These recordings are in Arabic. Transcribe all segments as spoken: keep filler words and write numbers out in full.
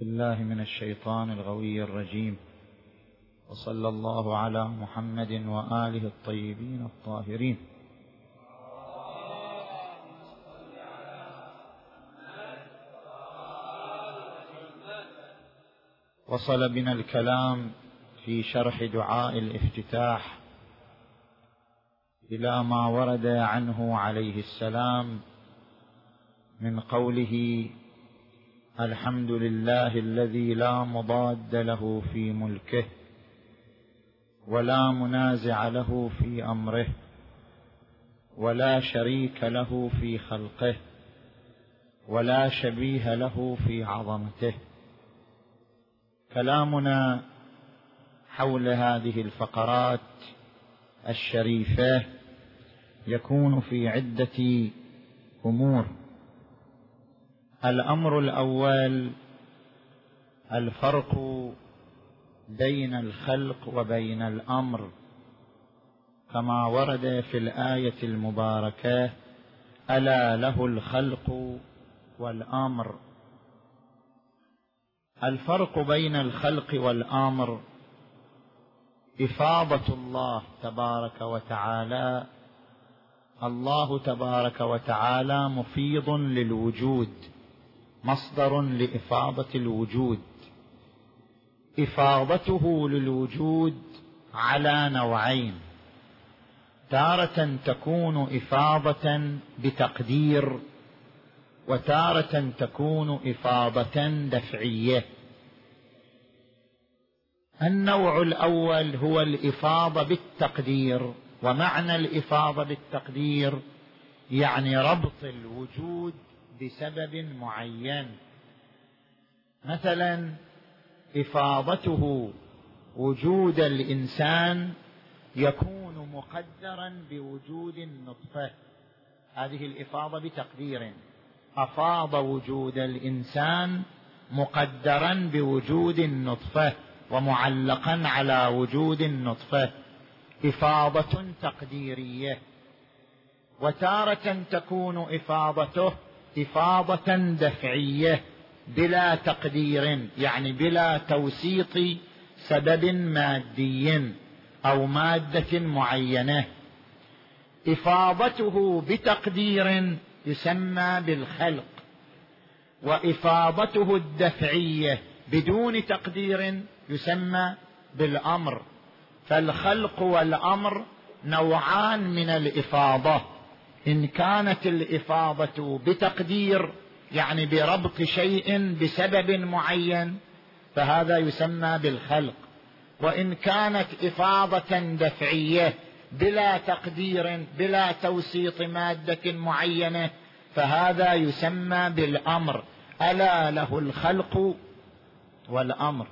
بالله من الشيطان الغوي الرجيم، وصلى الله على محمد وآله الطيبين الطاهرين. وصل بنا الكلام في شرح دعاء الافتتاح إلى ما ورد عنه عليه السلام من قوله: الحمد لله الذي لا مضاد له في ملكه ولا منازع له في أمره ولا شريك له في خلقه ولا شبيه له في عظمته. كلامنا حول هذه الفقرات الشريفة يكون في عدة أمور. الأمر الأول الفرق بين الخلق وبين الأمر، كما ورد في الآية المباركة: ألا له الخلق والأمر. الفرق بين الخلق والأمر إفاضة الله تبارك وتعالى. الله تبارك وتعالى مفيض للوجود، مصدر لإفاضة الوجود. إفاضته للوجود على نوعين: تارة تكون إفاضة بتقدير، وتارة تكون إفاضة دفعية. النوع الأول هو الإفاضة بالتقدير، ومعنى الإفاضة بالتقدير يعني ربط الوجود بسبب معين. مثلا إفاضته وجود الإنسان يكون مقدرا بوجود النطفة، هذه الإفاضة بتقدير. أفاض وجود الإنسان مقدرا بوجود النطفة ومعلقا على وجود النطفة، إفاضة تقديرية. وتارة تكون إفاضته إفاضة دفعية بلا تقدير، يعني بلا توسيط سبب مادي أو مادة معينة. إفاضته بتقدير يسمى بالخلق، وإفاضته الدفعية بدون تقدير يسمى بالأمر. فالخلق والأمر نوعان من الإفاضة. إن كانت الإفاضة بتقدير يعني بربط شيء بسبب معين فهذا يسمى بالخلق، وإن كانت إفاضة دفعية بلا تقدير بلا توسيط مادة معينة فهذا يسمى بالأمر. ألا له الخلق والأمر.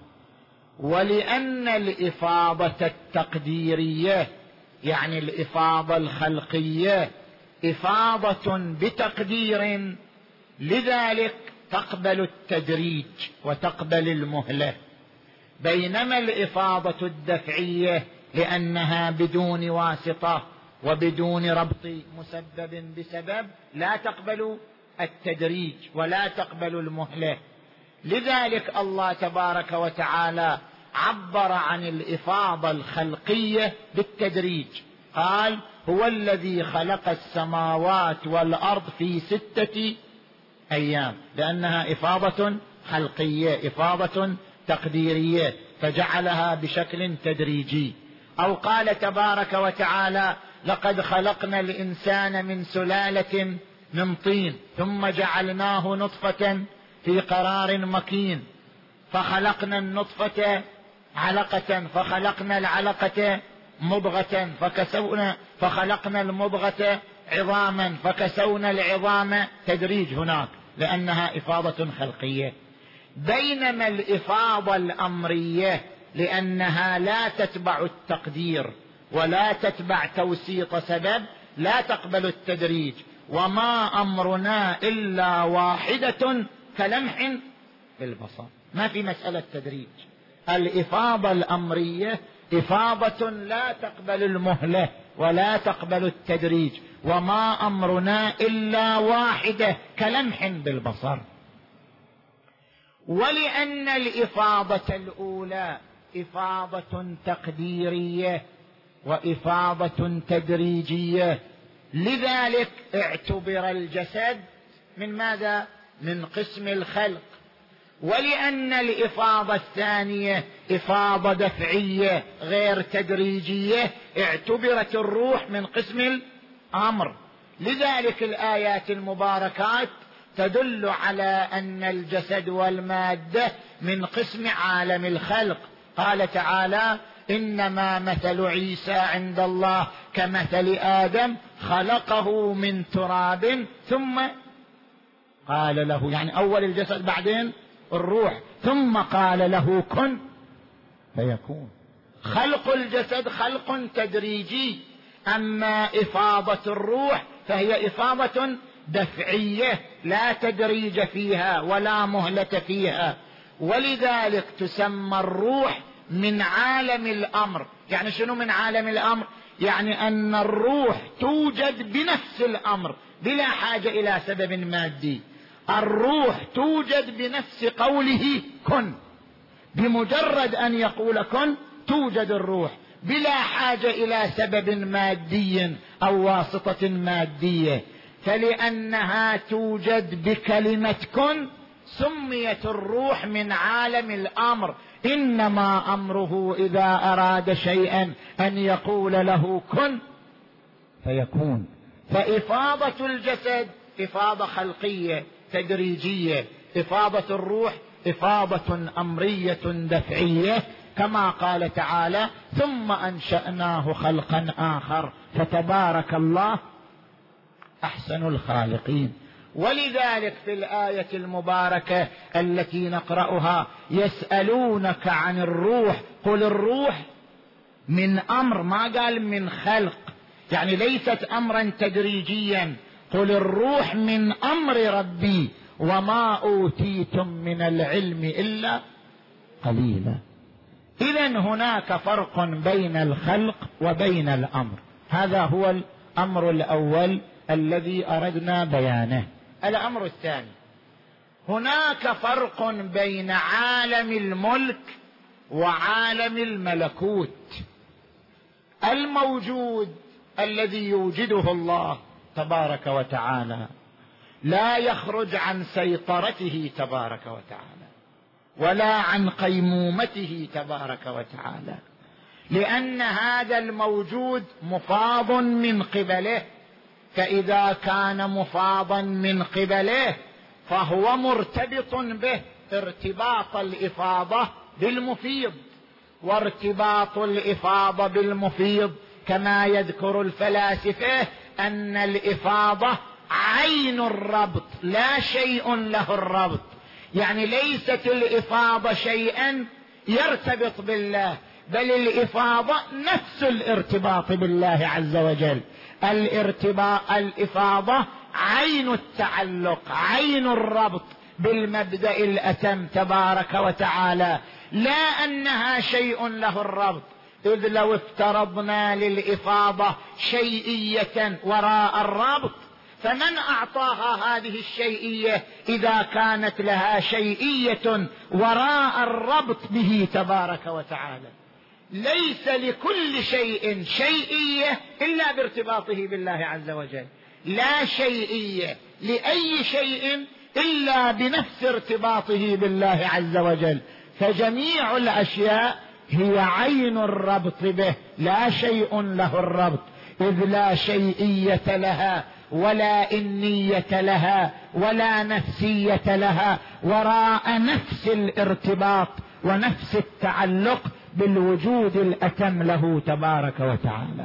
ولأن الإفاضة التقديرية يعني الإفاضة الخلقية إفاضة بتقدير، لذلك تقبل التدريج وتقبل المهلة، بينما الإفاضة الدفعية لأنها بدون واسطة وبدون ربط مسبب بسبب لا تقبل التدريج ولا تقبل المهلة. لذلك الله تبارك وتعالى عبر عن الإفاضة الخلقية بالتدريج، قال: هو الذي خلق السماوات والأرض في ستة أيام، لأنها إفاضة خلقية إفاضة تقديرية فجعلها بشكل تدريجي. أو قال تبارك وتعالى: لقد خلقنا الإنسان من سلالة من طين ثم جعلناه نطفة في قرار مكين، فخلقنا النطفة علقة فخلقنا العلقة مضغة فكسونا فخلقنا المضغة عظاما فكسونا العظام تدريج هناك لأنها إفاضة خلقية. بينما الإفاضة الأمرية لأنها لا تتبع التقدير ولا تتبع توسيط سبب لا تقبل التدريج. وما أمرنا إلا واحدة كلمح بالبصر، ما في مسألة تدريج. الإفاضة الأمرية إفاضة لا تقبل المهلة ولا تقبل التدريج. وما أمرنا إلا واحدة كلمح بالبصر. ولأن الإفاضة الأولى إفاضة تقديرية وإفاضة تدريجية، لذلك اعتبر الجسد من ماذا؟ من قسم الخلق. ولأن الإفاضة الثانية إفاضة دفعية غير تدريجية اعتبرت الروح من قسم الأمر. لذلك الآيات المباركات تدل على أن الجسد والمادة من قسم عالم الخلق. قال تعالى: إنما مثل عيسى عند الله كمثل آدم خلقه من تراب ثم قال له، يعني أول الجسد بعدين الروح، ثم قال له كن فيكون. خلق الجسد خلق تدريجي، أما إفاضة الروح فهي إفاضة دفعية لا تدريج فيها ولا مهلة فيها. ولذلك تسمى الروح من عالم الأمر. يعني شنو من عالم الأمر؟ يعني أن الروح توجد بنفس الأمر بلا حاجة إلى سبب مادي. الروح توجد بنفس قوله كن، بمجرد أن يقول كن توجد الروح بلا حاجة إلى سبب مادي أو واسطة مادية. فلأنها توجد بكلمة كن سميت الروح من عالم الأمر. إنما أمره إذا أراد شيئا أن يقول له كن فيكون. فإفاضة الجسد إفاضة خلقية تدريجية، إفاضة الروح إفاضة أمرية دفعية، كما قال تعالى: ثم أنشأناه خلقا آخر فتبارك الله أحسن الخالقين. ولذلك في الآية المباركة التي نقرأها: يسألونك عن الروح قل الروح من أمر، ما قال من خلق، يعني ليست أمرا تدريجيا. قل الروح من أمر ربي وما أوتيتم من العلم إلا قليلا. إذن هناك فرق بين الخلق وبين الأمر. هذا هو الأمر الأول الذي أردنا بيانه. الأمر الثاني: هناك فرق بين عالم الملك وعالم الملكوت. الموجود الذي يوجده الله تبارك وتعالى لا يخرج عن سيطرته تبارك وتعالى ولا عن قيمومته تبارك وتعالى، لأن هذا الموجود مفاض من قبله. فإذا كان مفاضا من قبله فهو مرتبط به ارتباط الإفاضة بالمفيض. وارتباط الإفاضة بالمفيض كما يذكر الفلاسفة أن الإفاضة عين الربط لا شيء له الربط. يعني ليست الإفاضة شيئا يرتبط بالله، بل الإفاضة نفس الارتباط بالله عز وجل. الارتباط الإفاضة عين التعلق، عين الربط بالمبدأ الأتم تبارك وتعالى، لا أنها شيء له الربط. إذ لو افترضنا للإفاضة شيئية وراء الربط فمن أعطاها هذه الشيئية إذا كانت لها شيئية وراء الربط به تبارك وتعالى؟ ليس لكل شيء شيئية إلا بارتباطه بالله عز وجل، لا شيئية لأي شيء إلا بنفس ارتباطه بالله عز وجل. فجميع الأشياء هي عين الربط به، لا شيء له الربط، إذ لا شيئية لها ولا إنية لها ولا نفسية لها وراء نفس الارتباط ونفس التعلق بالوجود الأتم له تبارك وتعالى.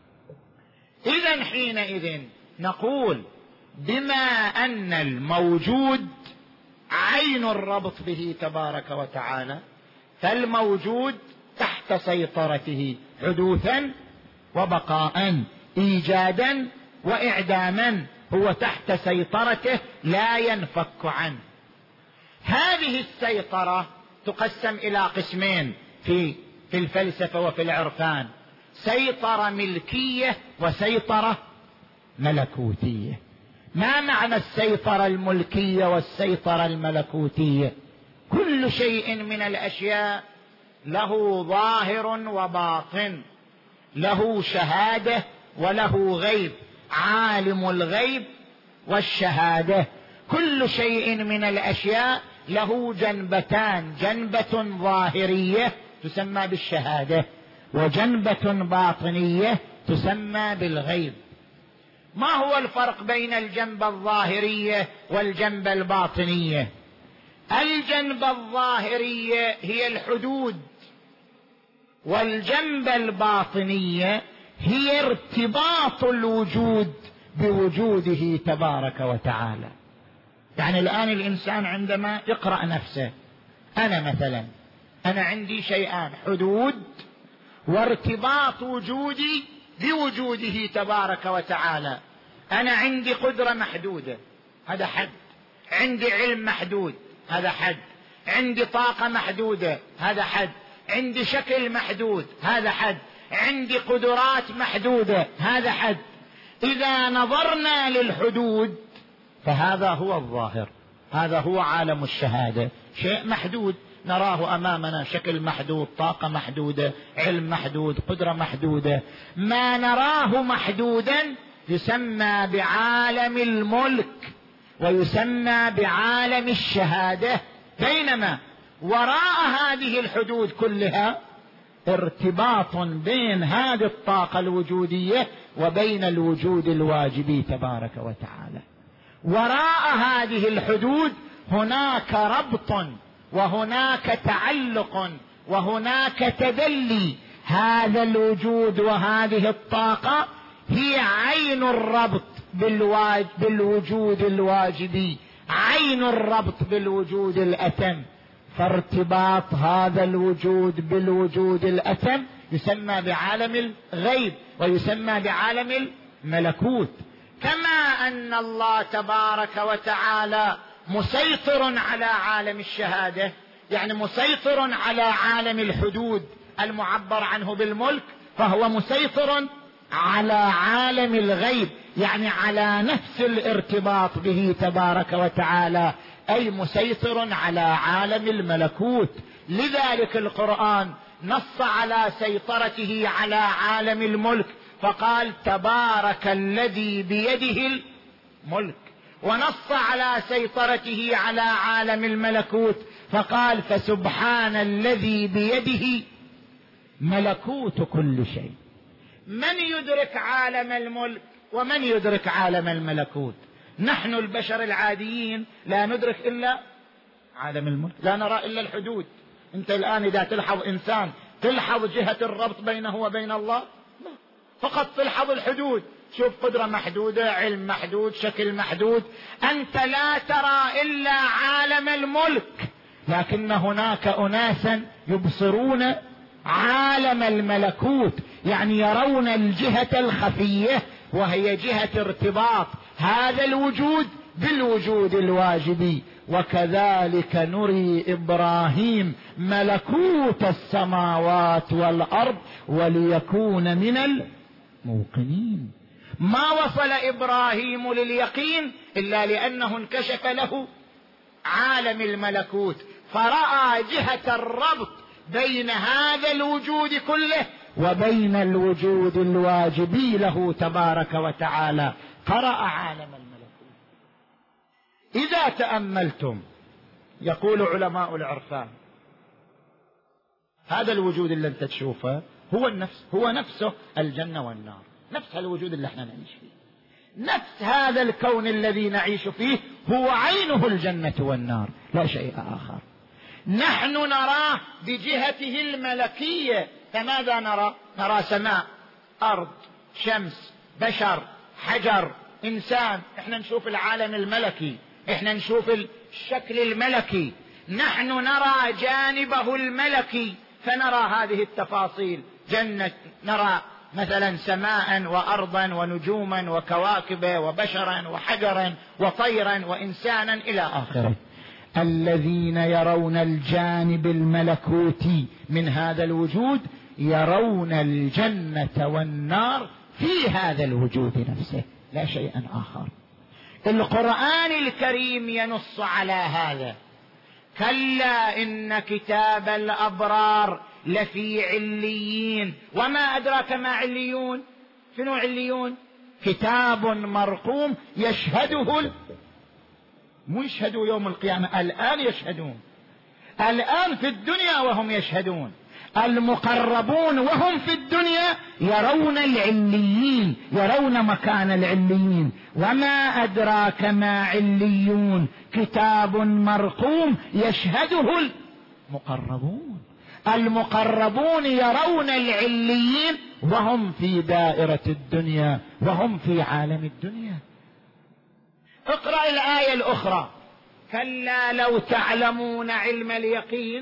إذن حينئذ نقول بما أن الموجود عين الربط به تبارك وتعالى فالموجود تحت سيطرته حدوثا وبقاء، إيجادا وإعداما، هو تحت سيطرته لا ينفك عنه. هذه السيطرة تقسم إلى قسمين في في الفلسفة وفي العرفان: سيطرة ملكية وسيطرة ملكوتية. ما معنى السيطرة الملكية والسيطرة الملكوتية؟ كل شيء من الأشياء له ظاهر وباطن، له شهادة وله غيب، عالم الغيب والشهادة. كل شيء من الأشياء له جنبتان، جنبة ظاهرية تسمى بالشهادة، وجنبة باطنية تسمى بالغيب. ما هو الفرق بين الجنبة الظاهرية والجنبة الباطنية؟ الجنبة الظاهرية هي الحدود، والجنبة الباطنية هي ارتباط الوجود بوجوده تبارك وتعالى. يعني الآن الإنسان عندما يقرأ نفسه، أنا مثلا أنا عندي شيئان، حدود وارتباط وجودي بوجوده تبارك وتعالى. أنا عندي قدرة محدودة، هذا حد. عندي علم محدود، هذا حد. عندي طاقة محدودة، هذا حد. عندي شكل محدود، هذا حد. عندي قدرات محدودة، هذا حد. إذا نظرنا للحدود فهذا هو الظاهر، هذا هو عالم الشهادة، شيء محدود نراه أمامنا، شكل محدود، طاقة محدودة، علم محدود، قدرة محدودة. ما نراه محدودا يسمى بعالم الملك ويسمى بعالم الشهادة، بينما وراء هذه الحدود كلها ارتباط بين هذه الطاقة الوجودية وبين الوجود الواجبي تبارك وتعالى. وراء هذه الحدود هناك ربط وهناك تعلق وهناك تدلي. هذا الوجود وهذه الطاقة هي عين الربط بالواج... بالوجود الواجبي، عين الربط بالوجود الأتم. فارتباط هذا الوجود بالوجود الأتم يسمى بعالم الغيب ويسمى بعالم الملكوت. كما أن الله تبارك وتعالى مسيطر على عالم الشهادة، يعني مسيطر على عالم الحدود المعبر عنه بالملك، فهو مسيطر على عالم الغيب، يعني على نفس الارتباط به تبارك وتعالى، أي مسيطر على عالم الملكوت. لذلك القرآن نص على سيطرته على عالم الملك فقال تبارك الذي بيده الملك، ونص على سيطرته على عالم الملكوت فقال فسبحان الذي بيده ملكوت كل شيء. من يدرك عالم الملك ومن يدرك عالم الملكوت؟ نحن البشر العاديين لا ندرك إلا عالم الملك، لا نرى إلا الحدود. أنت الآن إذا تلحظ إنسان تلحظ جهة الربط بينه وبين الله؟ فقط تلحظ الحدود، شوف قدرة محدودة، علم محدود، شكل محدود. أنت لا ترى إلا عالم الملك، لكن هناك أناسا يبصرون عالم الملكوت، يعني يرون الجهة الخفية وهي جهة ارتباط هذا الوجود بالوجود الواجبي. وكذلك نري إبراهيم ملكوت السماوات والأرض وليكون من الموقنين. ما وصل إبراهيم لليقين إلا لأنه انكشف له عالم الملكوت، فرأى جهة الربط بين هذا الوجود كله وبين الوجود الواجبي له تبارك وتعالى، قرأ عالم الملكوت. إذا تأملتم يقول علماء العرفان هذا الوجود اللي انت تشوفه هو النفس، هو نفسه الجنة والنار، نفس الوجود اللي احنا نعيش فيه، نفس هذا الكون الذي نعيش فيه هو عينه الجنة والنار، لا شيء آخر. نحن نراه بجهته الملكية، فماذا نرى؟ نرى سماء، أرض، شمس، بشر، حجر، إنسان. احنا نشوف العالم الملكي، احنا نشوف الشكل الملكي، نحن نرى جانبه الملكي فنرى هذه التفاصيل. جنة نرى مثلا سماء وأرضا ونجوما وكواكب وبشرا وحجرا وطيرا وإنسانا إلى آخره. الذين يرون الجانب الملكوتي من هذا الوجود يرون الجنة والنار في هذا الوجود نفسه، لا شيء آخر. القرآن الكريم ينص على هذا. كلا إن كتاب الأبرار لفي عليين. وما أدراك ما عليون؟ شنو عليون؟ كتاب مرقوم يشهده ال... مو يشهدوا يوم القيامة، الآن يشهدون، الآن في الدنيا وهم يشهدون. المقربون وهم في الدنيا يرون العليين، يرون مكان العليين. وما أدراك ما عليون؟ كتاب مرقوم يشهده المقربون. المقربون يرون العليين وهم في دائرة الدنيا، وهم في عالم الدنيا. اقرأ الآية الأخرى: كلا لو تعلمون علم اليقين.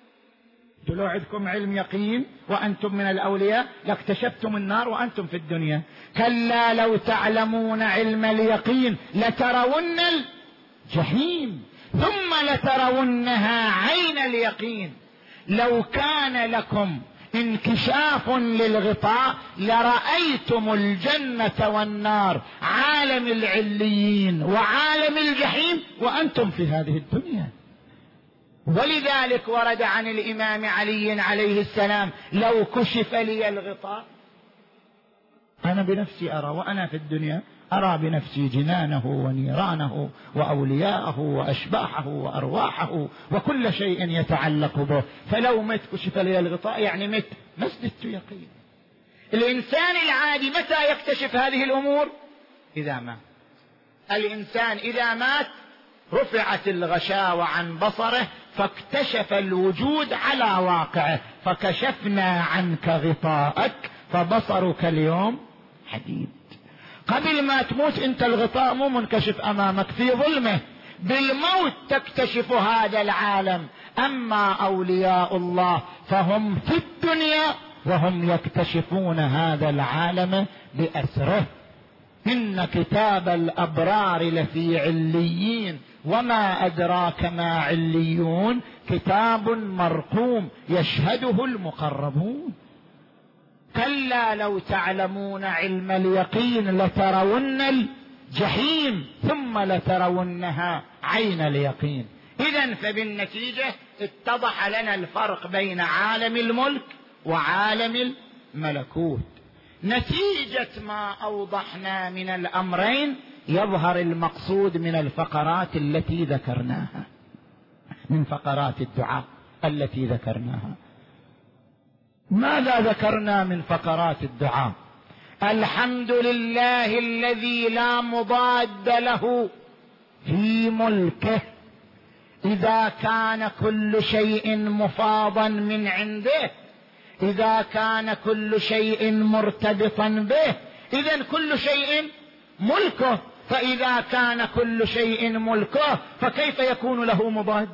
لو عندكم علم يقين وأنتم من الأولياء لاكتشفتم النار وأنتم في الدنيا. كلا لو تعلمون علم اليقين لترون الجحيم ثم لترونها عين اليقين. لو كان لكم انكشاف للغطاء لرأيتم الجنة والنار، عالم العليين وعالم الجحيم وأنتم في هذه الدنيا. ولذلك ورد عن الإمام علي عليه السلام: لو كشف لي الغطاء. أنا بنفسي أرى، وأنا في الدنيا أرى بنفسي جنانه ونيرانه وأولياءه وأشباحه وأرواحه وكل شيء يتعلق به. فلو مت كشف لي الغطاء يعني مت، ما ازددت يقين. الإنسان العادي متى يكتشف هذه الأمور؟ إذا مات. الإنسان إذا مات رفعت الغشاوة عن بصره فاكتشف الوجود على واقعه. فكشفنا عنك غطاءك فبصرك اليوم حديد. قبل ما تموت انت الغطاء مو منكشف امامك، في ظلمه. بالموت تكتشف هذا العالم. اما اولياء الله فهم في الدنيا وهم يكتشفون هذا العالم بأسره. إن كتاب الأبرار لفي عليين وما أدراك ما عليون كتاب مرقوم يشهده المقربون. كلا لو تعلمون علم اليقين لترون الجحيم ثم لترونها عين اليقين. إذن فبالنتيجة اتضح لنا الفرق بين عالم الملك وعالم الملكوت. نتيجة ما أوضحنا من الأمرين يظهر المقصود من الفقرات التي ذكرناها، من فقرات الدعاء التي ذكرناها. ماذا ذكرنا من فقرات الدعاء؟ الحمد لله الذي لا مضاد له في ملكه. إذا كان كل شيء مفاضا من عنده، إذا كان كل شيء مرتبطا به، إذن كل شيء ملكه. فإذا كان كل شيء ملكه فكيف يكون له مضاد؟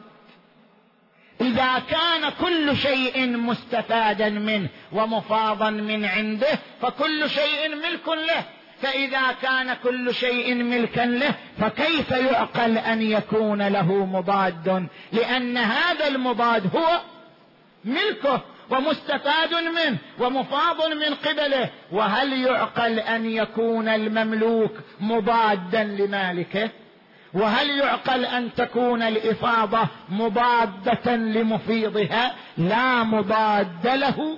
إذا كان كل شيء مستفادا منه ومفاضا من عنده فكل شيء ملك له. فإذا كان كل شيء ملكا له فكيف يعقل أن يكون له مضاد؟ لأن هذا المضاد هو ملكه ومستفاد منه ومفاض من قبله. وهل يعقل أن يكون المملوك مضادا لمالكه؟ وهل يعقل أن تكون الإفاضة مضادة لمفيضها؟ لا مضاد له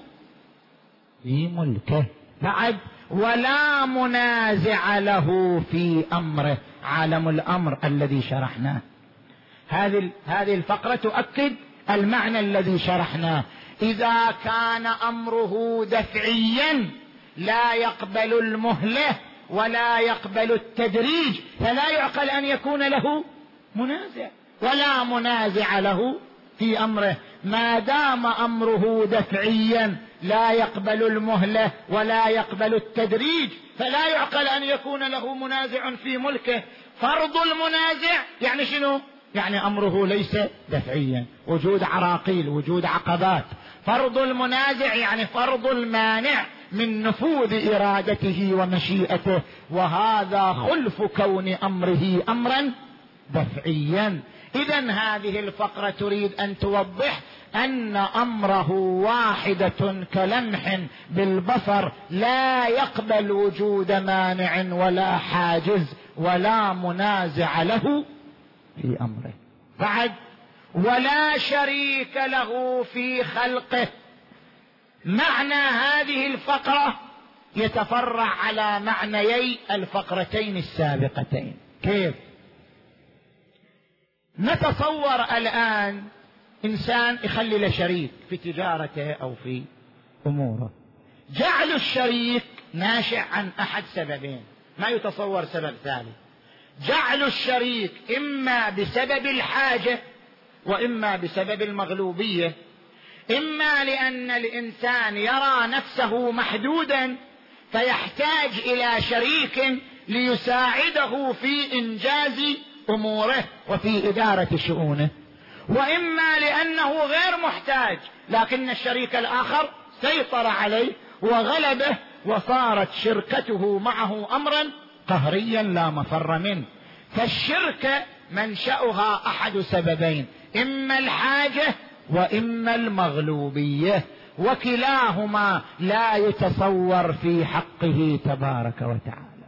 في ملكه بعد، ولا منازع له في أمره. عالم الأمر الذي شرحناه، هذه هذه الفقرة تؤكد المعنى الذي شرحناه. إذا كان أمره دفعيا لا يقبل المهلة ولا يقبل التدريج فلا يعقل أن يكون له منازع، ولا منازع له في أمره. ما دام أمره دفعيا لا يقبل المهلة ولا يقبل التدريج فلا يعقل أن يكون له منازع في ملكه. فرض المنازع يعني شنو؟ يعني أمره ليس دفعيا، وجود عراقيل، وجود عقبات. فرض المنازع يعني فرض المانع من نفوذ إرادته ومشيئته، وهذا خلف كون أمره أمرا دفعيا. إذن هذه الفقرة تريد أن توضح أن أمره واحدة كلمح بالبصر، لا يقبل وجود مانع ولا حاجز ولا منازع له في أمره. بعد ولا شريك له في خلقه. معنى هذه الفقرة يتفرع على معنيي الفقرتين السابقتين. كيف؟ نتصور الآن إنسان يخلي له شريك في تجارته أو في أموره. جعل الشريك ناشئ عن أحد سببين، ما يتصور سبب ثالث. جعل الشريك إما بسبب الحاجة وإما بسبب المغلوبية. إما لأن الإنسان يرى نفسه محدودا فيحتاج إلى شريك ليساعده في إنجاز أموره وفي إدارة شؤونه، وإما لأنه غير محتاج لكن الشريك الآخر سيطر عليه وغلبه وصارت شركته معه أمرا قهريا لا مفر منه. فالشركة منشأها أحد سببين، إما الحاجة وإما المغلوبية، وكلاهما لا يتصور في حقه تبارك وتعالى.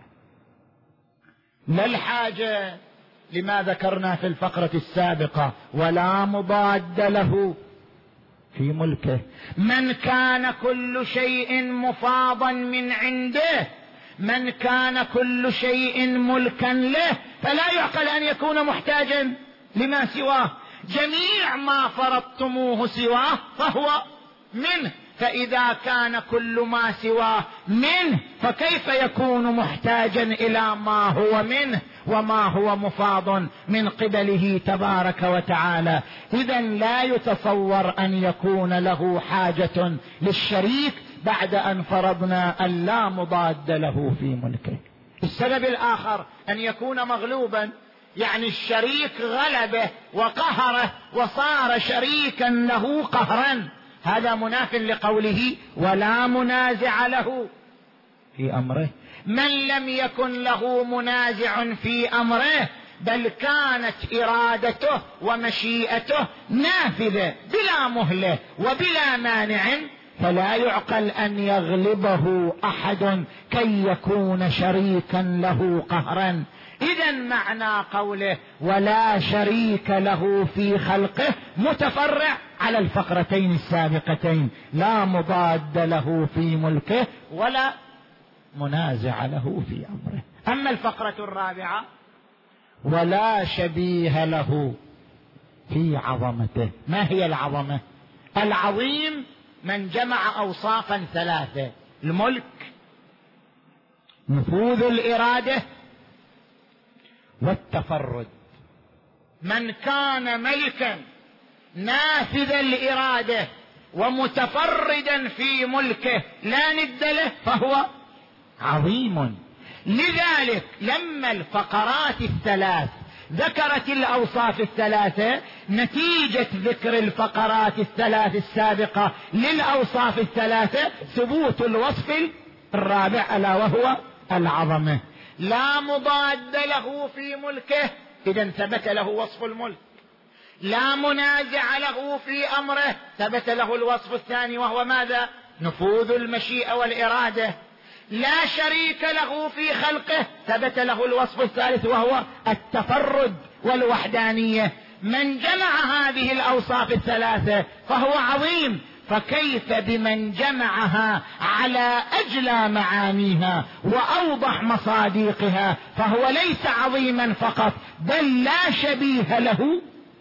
لا الحاجة لما ذكرنا في الفقرة السابقة ولا مضاد له في ملكه. من كان كل شيء مفاضا من عنده، من كان كل شيء ملكا له، فلا يعقل أن يكون محتاجا لما سواه. جميع ما فرضتموه سواه فهو منه، فإذا كان كل ما سواه منه فكيف يكون محتاجا إلى ما هو منه وما هو مفاض من قبله تبارك وتعالى؟ إذن لا يتصور أن يكون له حاجة للشريك بعد أن فرضنا أن لا مضاد له في ملكه. السبب الآخر أن يكون مغلوبا، يعني الشريك غلبه وقهره وصار شريكا له قهرا، هذا مناف لقوله ولا منازع له في أمره. من لم يكن له منازع في أمره بل كانت إرادته ومشيئته نافذة بلا مهلة وبلا مانع، فلا يعقل أن يغلبه أحد كي يكون شريكا له قهرا. إذن معنى قوله ولا شريك له في خلقه متفرع على الفقرتين السابقتين، لا مضاد له في ملكه ولا منازع له في أمره. أما الفقرة الرابعة ولا شبيه له في عظمته. ما هي العظمة؟ العظيم من جمع أوصافا ثلاثة: الملك، نفوذ الإرادة، والتفرد. من كان ملكا نافذ الإرادة ومتفردا في ملكه لا ند له فهو عظيم. لذلك لما الفقرات الثلاث ذكرت الأوصاف الثلاثة، نتيجة ذكر الفقرات الثلاث السابقة للأوصاف الثلاثة ثبوت الوصف الرابع ألا وهو العظمة. لا مضاد له في ملكه، إذن ثبت له وصف الملك. لا منازع له في أمره، ثبت له الوصف الثاني وهو ماذا؟ نفوذ المشيئة والإرادة. لا شريك له في خلقه، ثبت له الوصف الثالث وهو التفرد والوحدانية. من جمع هذه الأوصاف الثلاثة فهو عظيم، فكيف بمن جمعها على أجلى معانيها وأوضح مصادقها، فهو ليس عظيما فقط بل لا شبيه له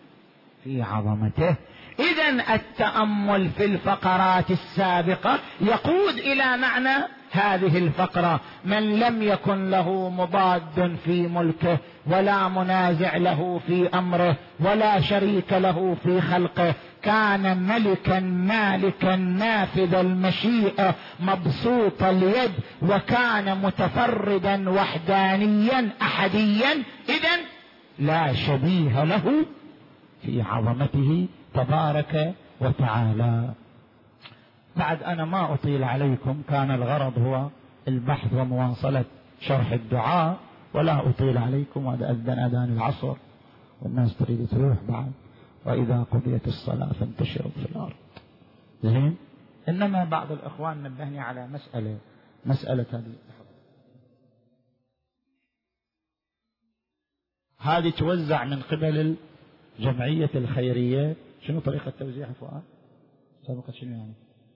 في عظمته. إذن التأمل في الفقرات السابقة يقود إلى معنى هذه الفقرة: من لم يكن له مضاد في ملكه ولا منازع له في أمره ولا شريك له في خلقه، كان ملكا مالكا نافذ المشيئة مبسوط اليد، وكان متفردا وحدانيا أحديا، إذن لا شبيه له في عظمته تبارك وتعالى. بعد أنا ما أطيل عليكم، كان الغرض هو البحث ومواصلة شرح الدعاء، ولا أطيل عليكم، وهذا أذن أذان العصر والناس تريد تروح بعد، وإذا قضيت الصلاة فانتشروا في الأرض. زين. إنما بعض الإخوان نبهني على مسألة مسألة هذه هذه توزع من قبل جمعية الخيرية. شنو طريقة توزيعها فؤاد؟ سابقة شنو يعني؟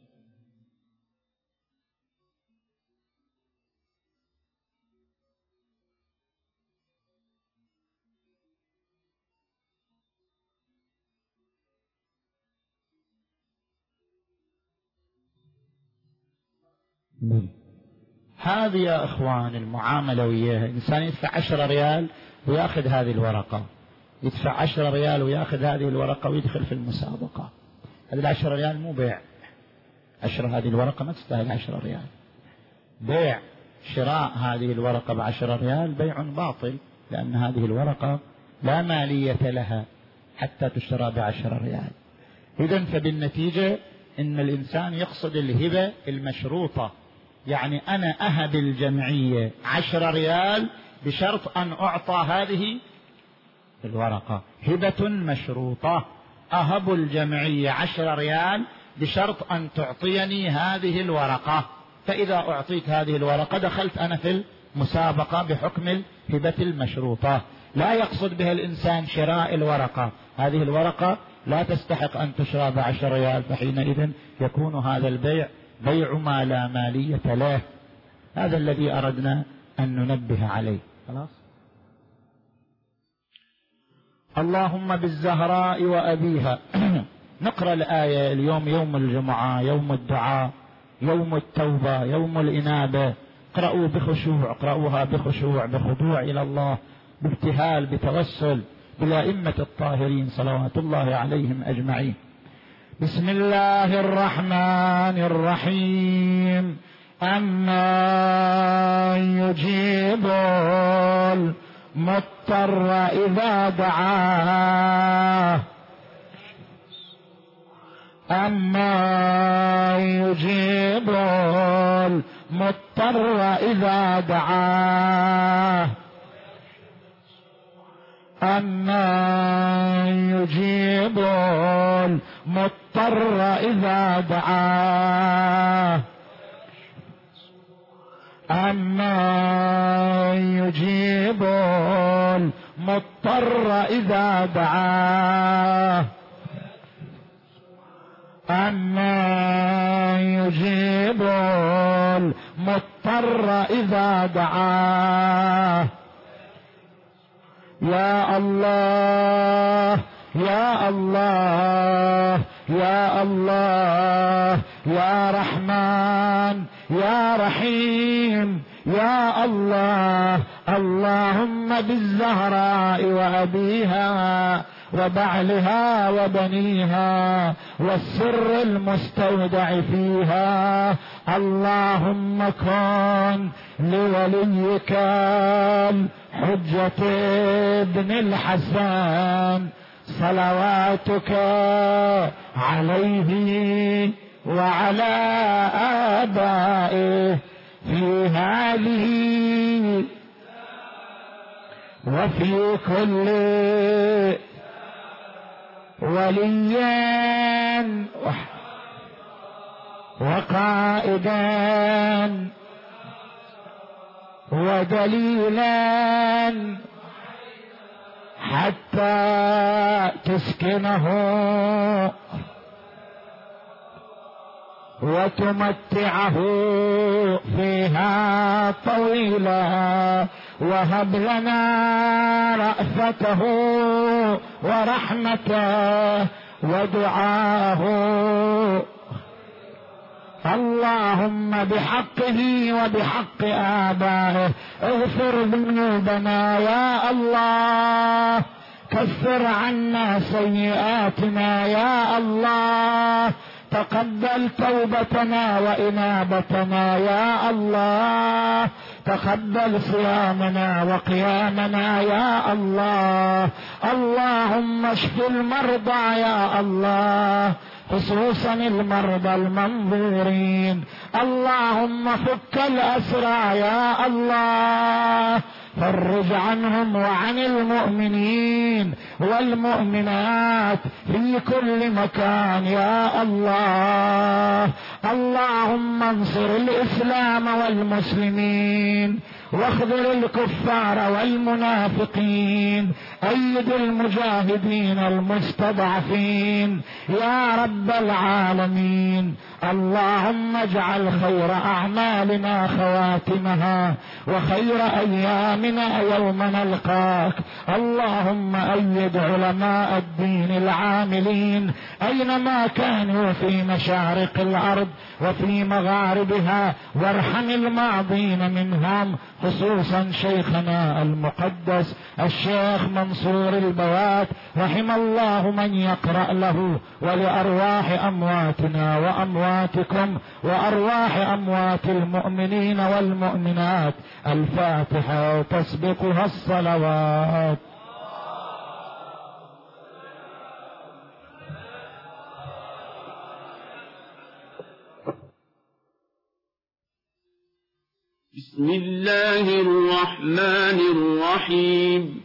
هذه يا اخوان المعاملة وياها، انسان يدفع عشرة ريال وياخذ هذه الورقة، يدفع عشرة ريال وياخذ هذه الورقة ويدخل في المسابقة. هذه العشرة ريال مو بيع، عشرة هذه الورقة ما تستاهل عشرة ريال. بيع شراء هذه الورقة بعشرة ريال بيع باطل، لأن هذه الورقة لا مالية لها حتى تشترى بعشرة ريال. إذن فبالنتيجة إن الإنسان يقصد الهبة المشروطة، يعني أنا أهب الجمعية عشرة ريال بشرط أن أعطى هذه الورقة. هبة مشروطة، أهب الجمعية عشرة ريال بشرط أن تعطيني هذه الورقة، فإذا أعطيت هذه الورقة دخلت أنا في المسابقة بحكم الهبة المشروطة. لا يقصد بها الإنسان شراء الورقة، هذه الورقة لا تستحق أن تشرى بعشر ريال، فحينئذ يكون هذا البيع بيع ما لا مالية له. هذا الذي أردنا أن ننبه عليه. خلاص. اللهم بالزهراء وأبيها. نقرأ الآية اليوم، يوم الجمعة، يوم الدعاء، يوم التوبة، يوم الإنابة. اقرأوا بخشوع، اقرأوها بخشوع بخضوع إلى الله، بابتهال، بتوسل بالأئمة الطاهرين صلوات الله عليهم أجمعين. بسم الله الرحمن الرحيم. أما يجيب المضطر إذا دعاه، أما يجيب المضطر إذا دعاه، أما يجيب المضطر إذا دعاه، أما يجيب المضطر إذا دعاه، أما يجيب المضطر إذا دعاه. يا الله يا الله يا الله يا رحمن يا رحيم يا الله. اللهم بالزهراء وأبيها وبعلها وبنيها والسر المستودع فيها، اللهم كن لوليك حجة ابن الحسن صلواتك عليه وعلى آبائه في هذه وفي كل وليا وقائدا ودليلا حتى تسكنه وتمتعه فيها طويلا، وهب لنا رأفته ورحمته ودعاه. اللهم بحقه وبحق آبائه اغفر ذنوبنا يا الله، كفر عنا سيئاتنا يا الله، تقبل توبتنا وإنابتنا يا الله، تقبل صيامنا وقيامنا يا الله. اللهم اشف المرضى يا الله، خصوصا المرضى المنظورين. اللهم فك الأسرى يا الله، فرج عنهم وعن المؤمنين والمؤمنات في كل مكان يا الله. اللهم انصر الإسلام والمسلمين واخذل الكفار والمنافقين، أيد المجاهدين المستضعفين يا رب العالمين. اللهم اجعل خير أعمالنا خواتمها وخير أيامنا يوم نلقاك. اللهم أيد علماء الدين العاملين أينما كانوا في مشارق الأرض وفي مغاربها، وارحم الماضين منهم، خصوصا شيخنا المقدس الشيخ منصور البوات، رحم الله من يقرأ له، ولأرواح أمواتنا وأمواتكم وأرواح أموات المؤمنين والمؤمنات. الفاتحة وتسبقها الصلوات. بسم الله الرحمن الرحيم.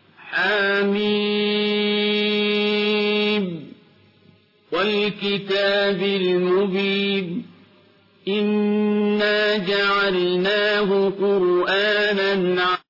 حميم والكتاب المبين. إنا جعلناه قرآنا